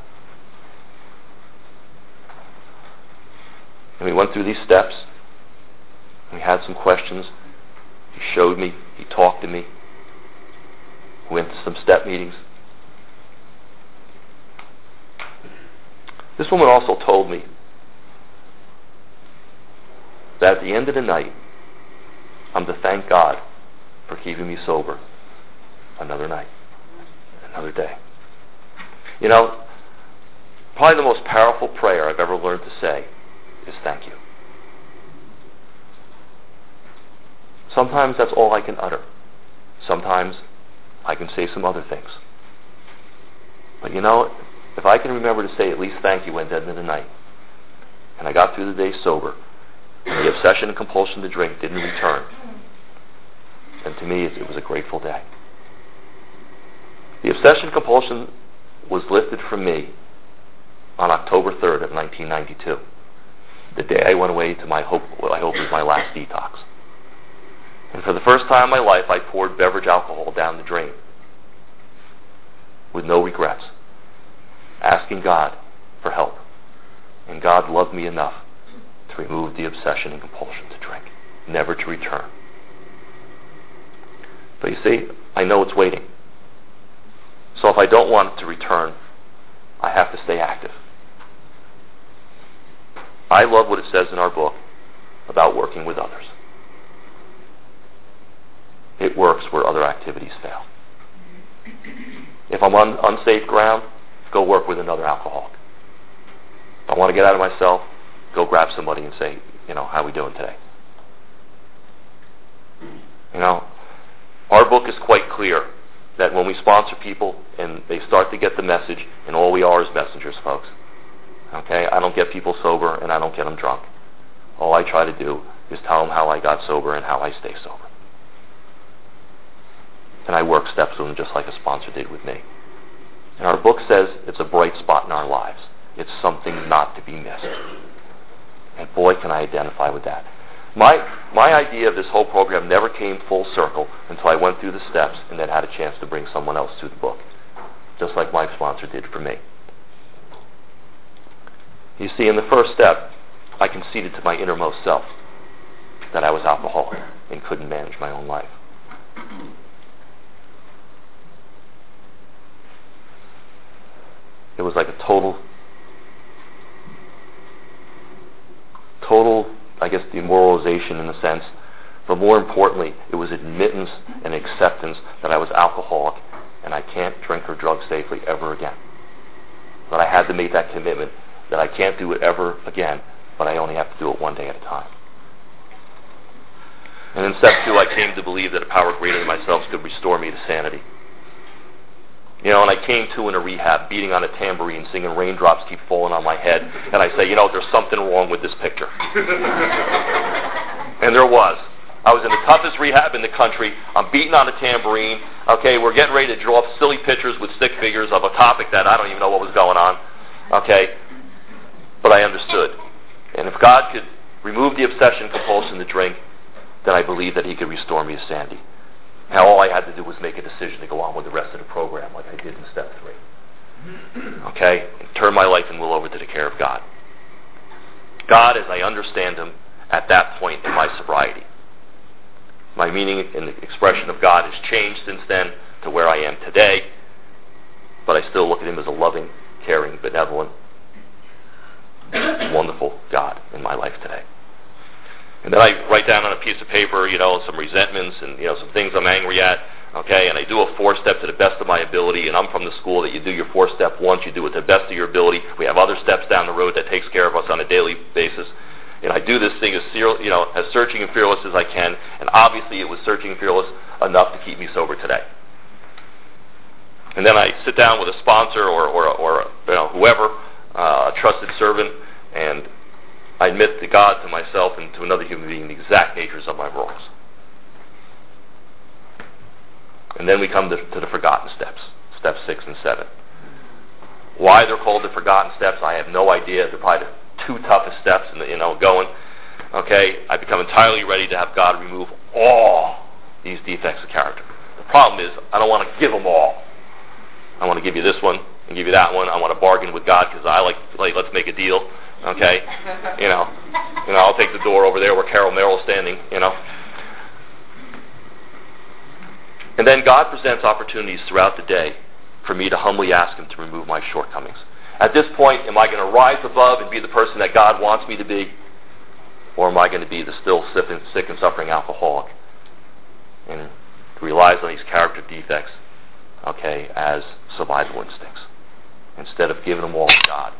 And we went through these steps. We had some questions. He showed me. He talked to me. We went to some step meetings. This woman also told me that at the end of the night, I'm to thank God for keeping me sober another night, another day. You know, probably the most powerful prayer I've ever learned to say is thank you. Sometimes that's all I can utter. Sometimes I can say some other things. But you know, if I can remember to say at least thank you at the end of the night, and and I got through the day sober, and the obsession and compulsion to drink didn't return. And to me, it was a grateful day. The obsession and compulsion was lifted from me on October third of nineteen ninety-two, the day I went away to my hope, what I hope was my last detox. And for the first time in my life, I poured beverage alcohol down the drain with no regrets, asking God for help. And God loved me enough to remove the obsession and compulsion to drink, never to return. But you see, I know it's waiting. So if I don't want it to return, I have to stay active. I love what it says in our book about working with others. It works where other activities fail. If I'm on unsafe ground, go work with another alcoholic. If I want to get out of myself, go grab somebody and say, you know, how are we doing today? You know, our book is quite clear that when we sponsor people and they start to get the message, and all we are is messengers, folks. Okay? I don't get people sober and I don't get them drunk. All I try to do is tell them how I got sober and how I stay sober. And I work steps with them just like a sponsor did with me. And our book says it's a bright spot in our lives. It's something not to be missed. And boy, can I identify with that. My my idea of this whole program never came full circle until I went through the steps and then had a chance to bring someone else to the book, just like my sponsor did for me. You see, in the first step, I conceded to my innermost self that I was alcoholic and couldn't manage my own life. It was like a total, total, I guess, demoralization in a sense. But more importantly, it was admittance and acceptance that I was alcoholic and I can't drink or drug safely ever again. But I had to make that commitment that I can't do it ever again, but I only have to do it one day at a time. And in step two, I came to believe that a power greater than myself could restore me to sanity. You know, and I came to in a rehab, beating on a tambourine, singing Raindrops Keep Falling on My Head, and I say, you know, there's something wrong with this picture. And there was. I was in the toughest rehab in the country. I'm beating on a tambourine. Okay, we're getting ready to draw up silly pictures with stick figures of a topic that I don't even know what was going on. Okay, but I understood. And if God could remove the obsession, compulsion to drink, then I believe that he could restore me to sanity. Now all I had to do was make a decision to go on with the rest of the program like I did in step three. Okay? And turn my life and will over to the care of God. God, as I understand him at that point in my sobriety. My meaning and the expression of God has changed since then to where I am today, but I still look at him as a loving, caring, benevolent, wonderful God in my life today. And then I write down on a piece of paper, you know, some resentments and, you know, some things I'm angry at, okay, and I do a four-step to the best of my ability, and I'm from the school that you do your four-step once, you do it to the best of your ability. We have other steps down the road that takes care of us on a daily basis. And I do this thing as, you know, as searching and fearless as I can, and obviously it was searching and fearless enough to keep me sober today. And then I sit down with a sponsor or, or, or you know, whoever, uh, a trusted servant, and I admit to God, to myself, and to another human being the exact natures of my wrongs. And then we come to, to the forgotten steps, steps six and seven. Why they're called the forgotten steps, I have no idea. They're probably the two toughest steps, in the, you know, going. Okay, I become entirely ready to have God remove all these defects of character. The problem is, I don't want to give them all. I want to give you this one and give you that one. I want to bargain with God because I like, like, let's make a deal. Okay, you know, you know, I'll take the door over there where Carol Merrill's standing, you know. And then God presents opportunities throughout the day for me to humbly ask him to remove my shortcomings. At this point, am I going to rise above and be the person that God wants me to be? Or am I going to be the still sick and, sick and suffering alcoholic and relies on these character defects, okay, as survival instincts, instead of giving them all to God?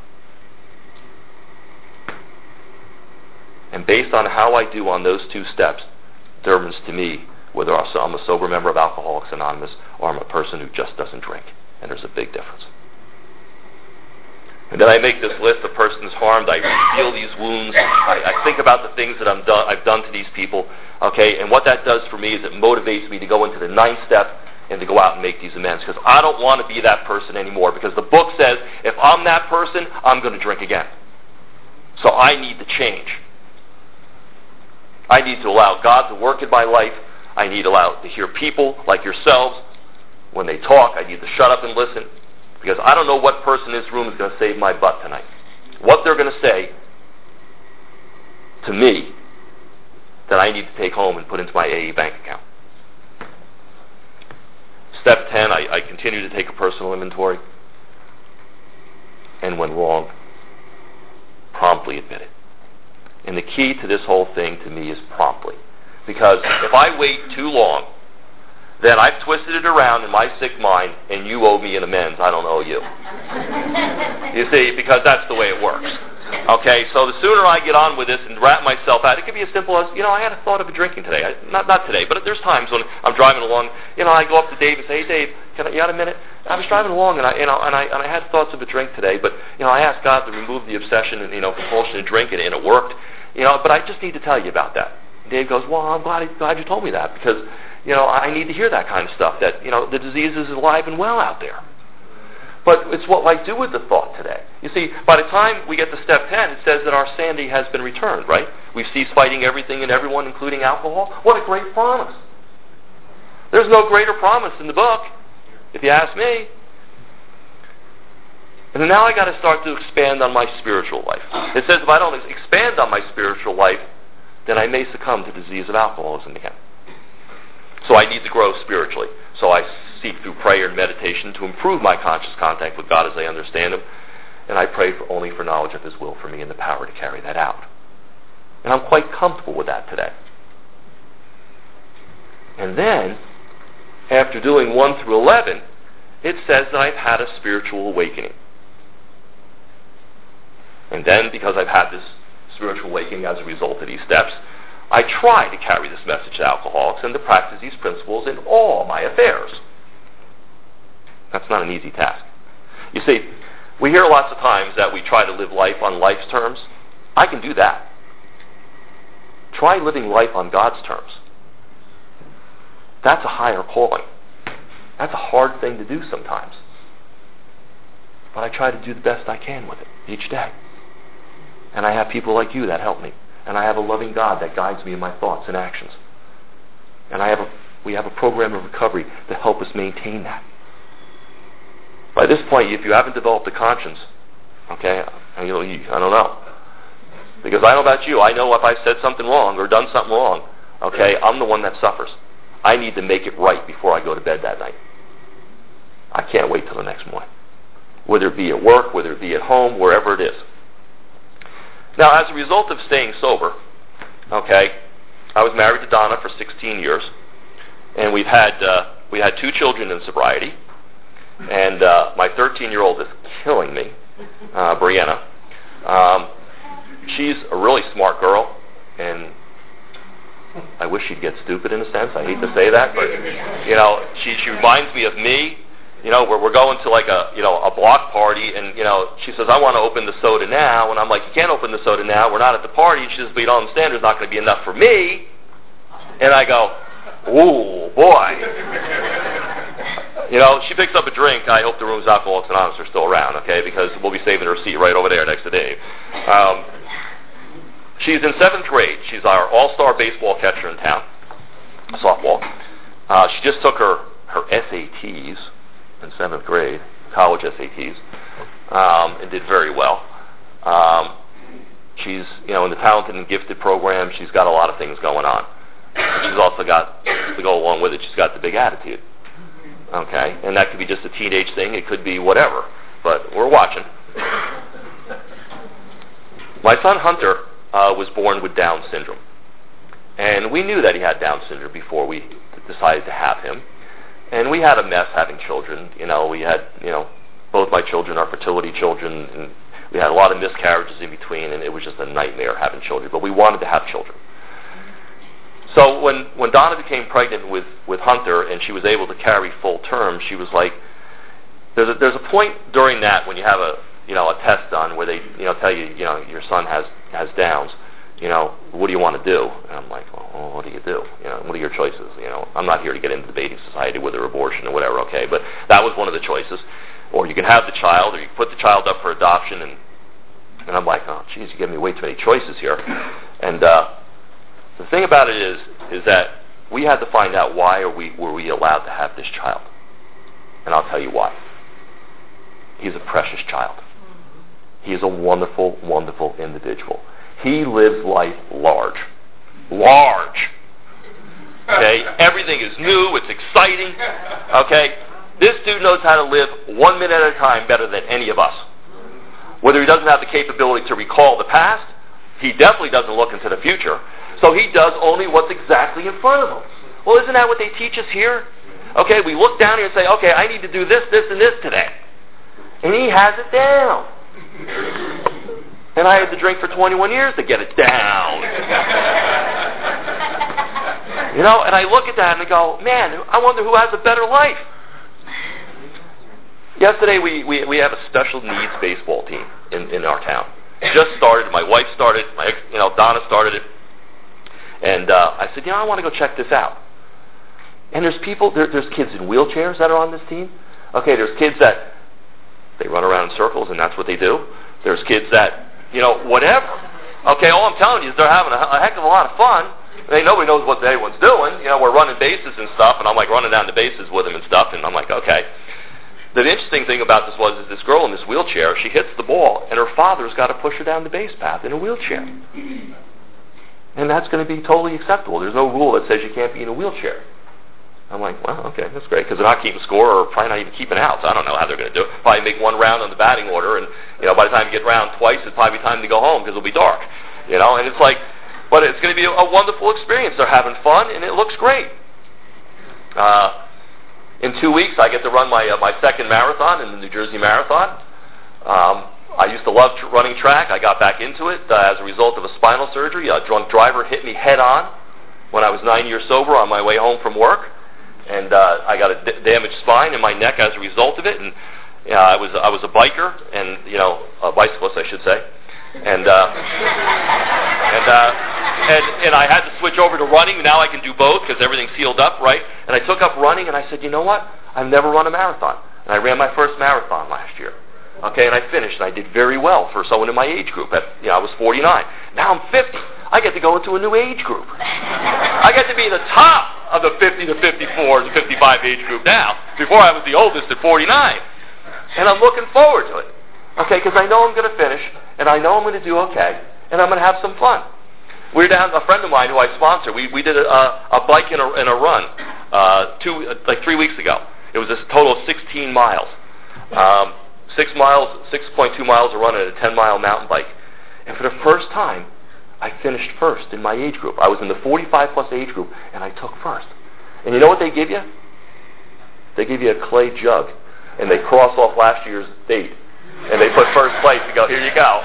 And based on how I do on those two steps, determines to me whether I'm a sober member of Alcoholics Anonymous or I'm a person who just doesn't drink. And there's a big difference. And then I make this list of persons harmed. I feel these wounds. I, I think about the things that I'm done, I've done to these people. Okay, and what that does for me is it motivates me to go into the ninth step and to go out and make these amends, because I don't want to be that person anymore, because the book says if I'm that person, I'm going to drink again. So I need to change. I need to allow God to work in my life. I need to allow to hear people like yourselves. When they talk, I need to shut up and listen, because I don't know what person in this room is going to save my butt tonight. What they're going to say to me that I need to take home and put into my A A bank account. Step ten, I, I continue to take a personal inventory. And when wrong, promptly admit it. And the key to this whole thing to me is promptly. Because if I wait too long, then I've twisted it around in my sick mind, and you owe me an amends. I don't owe you. You see, because that's the way it works. Okay, so the sooner I get on with this and wrap myself out, it could be as simple as, you know, I had a thought of a drinking today. I, not not today, but there's times when I'm driving along, you know, I go up to Dave and say, hey, Dave, can I, you got a minute? I was driving along, and I, you know, and I and I had thoughts of a drink today, but, you know, I asked God to remove the obsession and, you know, compulsion to drink, and, and it worked. You know, but I just need to tell you about that. Dave goes, well, I'm glad, glad you told me that, because, you know, I need to hear that kind of stuff, that, you know, the disease is alive and well out there. But it's what I do with the thought today. You see, by the time we get to step ten, it says that our sanity has been returned, right? We've ceased fighting everything and everyone, including alcohol. What a great promise. There's no greater promise in the book, if you ask me. And then now I got to start to expand on my spiritual life. It says if I don't expand on my spiritual life, then I may succumb to the disease of alcoholism again. So I need to grow spiritually. So I seek through prayer and meditation to improve my conscious contact with God as I understand Him. And I pray for only for knowledge of His will for me and the power to carry that out. And I'm quite comfortable with that today. And then, after doing one through eleven, it says that I've had a spiritual awakening. And then, because I've had this spiritual awakening as a result of these steps, I try to carry this message to alcoholics and to practice these principles in all my affairs. That's not an easy task. You see, we hear lots of times that we try to live life on life's terms. I can do that. Try living life on God's terms. That's a higher calling. That's a hard thing to do sometimes. But I try to do the best I can with it each day. And I have people like you that help me. And I have a loving God that guides me in my thoughts and actions. And I have a, we have a program of recovery to help us maintain that. By this point, if you haven't developed a conscience, okay, you know, I don't know. Because I know about you. I know if I said something wrong or done something wrong, okay, I'm the one that suffers. I need to make it right before I go to bed that night. I can't wait till the next morning. Whether it be at work, whether it be at home, wherever it is. Now, as a result of staying sober, okay, I was married to Donna for sixteen years, and we've had uh, we had two children in sobriety, and uh, my thirteen-year-old is killing me, uh, Brianna. Um, she's a really smart girl, and I wish she'd get stupid in a sense. I hate to say that, but you know, she she reminds me of me. You know, we're, we're going to like a, you know, a block party, and, you know, she says, I want to open the soda now, and I'm like, you can't open the soda now, we're not at the party. She says, but you don't understand, there's not going to be enough for me. And I go, ooh, boy. You know, she picks up a drink. I hope the room's Alcoholics Anonymous are still around, okay, because we'll be saving her seat right over there next to Dave. Um, she's in seventh grade. She's our all-star baseball catcher in town, softball. Uh, she just took her, her S A Ts. In seventh grade, college S A Ts, um, and did very well. Um, she's, you know, in the talented and gifted program. She's got a lot of things going on. And she's also got, to go along with it, she's got the big attitude. Okay, and that could be just a teenage thing. It could be whatever. But we're watching. My son Hunter uh, was born with Down syndrome, and we knew that he had Down syndrome before we decided to have him. And we had a mess having children. You know, we had, you know, both my children are fertility children, and we had a lot of miscarriages in between, and it was just a nightmare having children. But we wanted to have children. So when, when Donna became pregnant with, with Hunter and she was able to carry full term, she was like, there's a, there's a point during that when you have a, you know, a test done where they, you know, tell you, you know, your son has has Downs. You know, what do you want to do? And I'm like, well, what do you do? You know, what are your choices? You know, I'm not here to get into debating society with their abortion or whatever, okay? But that was one of the choices. Or you can have the child, or you can put the child up for adoption. And and I'm like, oh, geez, you give me way too many choices here. And uh, the thing about it is, is that we had to find out why are we were we allowed to have this child. And I'll tell you why. He's a precious child. He is a wonderful, wonderful individual. He lives life large. Large. Okay? Everything is new. It's exciting. Okay? This dude knows how to live one minute at a time better than any of us. Whether he doesn't have the capability to recall the past, he definitely doesn't look into the future. So he does only what's exactly in front of him. Well, isn't that what they teach us here? Okay, we look down here and say, okay, I need to do this, this, and this today. And he has it down. And I had to drink for twenty-one years to get it down. You know, and I look at that and I go, man, I wonder who has a better life. Yesterday we, we, we have a special needs baseball team in, in our town. Just started. My wife started. My ex, you know, Donna started it. And uh, I said, you know, I want to go check this out. And there's people, there, there's kids in wheelchairs that are on this team. Okay, there's kids that they run around in circles and that's what they do. There's kids that, you know, whatever. Okay, all I'm telling you is they're having a, a heck of a lot of fun. They, nobody knows what anyone's doing. You know, we're running bases and stuff, and I'm like running down the bases with them and stuff, and I'm like, okay. The interesting thing about this was is this girl in this wheelchair, she hits the ball, and her father's got to push her down the base path in a wheelchair. And that's going to be totally acceptable. There's no rule that says you can't be in a wheelchair. I'm like, well, okay, that's great, because they're not keeping score or probably not even keeping outs. I don't know how they're going to do it. Probably make one round on the batting order, and you know, by the time you get round twice, it's probably time to go home because it'll be dark. You know, and it's like, but it's going to be a, a wonderful experience. They're having fun, and it looks great. Uh, in two weeks, I get to run my uh, my second marathon in the New Jersey Marathon. Um, I used to love tr- running track. I got back into it uh, as a result of a spinal surgery. A drunk driver hit me head on when I was nine years sober on my way home from work. And uh, I got a d- damaged spine in my neck as a result of it. And uh, I was I was a biker, and you know, a bicyclist, I should say. And uh, and uh, and and I had to switch over to running. Now I can do both because everything's sealed up, right? And I took up running, and I said, you know what? I've never run a marathon, and I ran my first marathon last year. Okay, and I finished, and I did very well for someone in my age group. At, you know, I was forty-nine. Now I'm fifty. I get to go into a new age group. I get to be in the top of the fifty to fifty-four to fifty-five age group now. Before I was the oldest at forty-nine. And I'm looking forward to it. Okay, because I know I'm going to finish, and I know I'm going to do okay, and I'm going to have some fun. We were down, a friend of mine who I sponsor, we, we did a, a bike and a, and a run uh, two, like three weeks ago. It was a total of sixteen miles. Um, six miles, six point two miles a run and a ten mile mountain bike. And for the first time, I finished first in my age group. I was in the forty-five plus age group, and I took first. And you know what they give you? They give you a clay jug, and they cross off last year's date. And they put first place and go, here you go.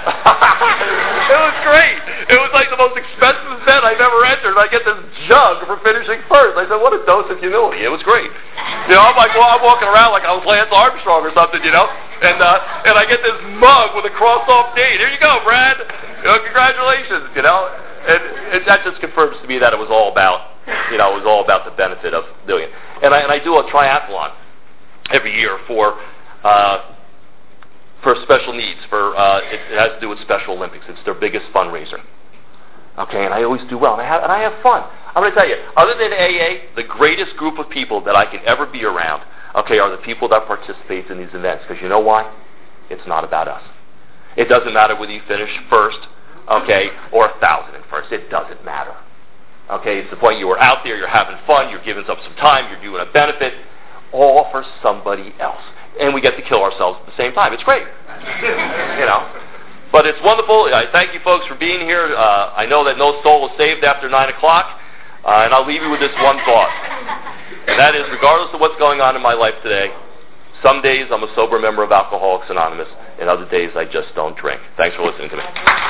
It was great. It was like the most expensive event I've ever entered. I get this jug for finishing first. I said, what a dose of humility. It was great. You know, I'm like, well, I'm walking around like I was Lance Armstrong or something, you know. And uh, and I get this mug with a crossed-off date. Here you go, Brad. You know, congratulations, you know. And, and that just confirms to me that it was all about, you know, it was all about the benefit of doing it. And I, and I do a triathlon every year for... Uh, for special needs, for uh, it, it has to do with Special Olympics. It's their biggest fundraiser. Okay, and I always do well, and I have, and I have fun. I'm going to tell you, other than A A, the greatest group of people that I can ever be around, okay, are the people that participate in these events, because you know why? It's not about us. It doesn't matter whether you finish first, okay, or a thousand in first. It doesn't matter. Okay, it's the point you are out there, you're having fun, you're giving up some time, you're doing a benefit, all for somebody else. And we get to kill ourselves at the same time. It's great. You know. But it's wonderful. I thank you folks for being here. Uh, I know that no soul was saved after nine o'clock. Uh, and I'll leave you with this one thought. And that is, regardless of what's going on in my life today, some days I'm a sober member of Alcoholics Anonymous, and other days I just don't drink. Thanks for listening to me.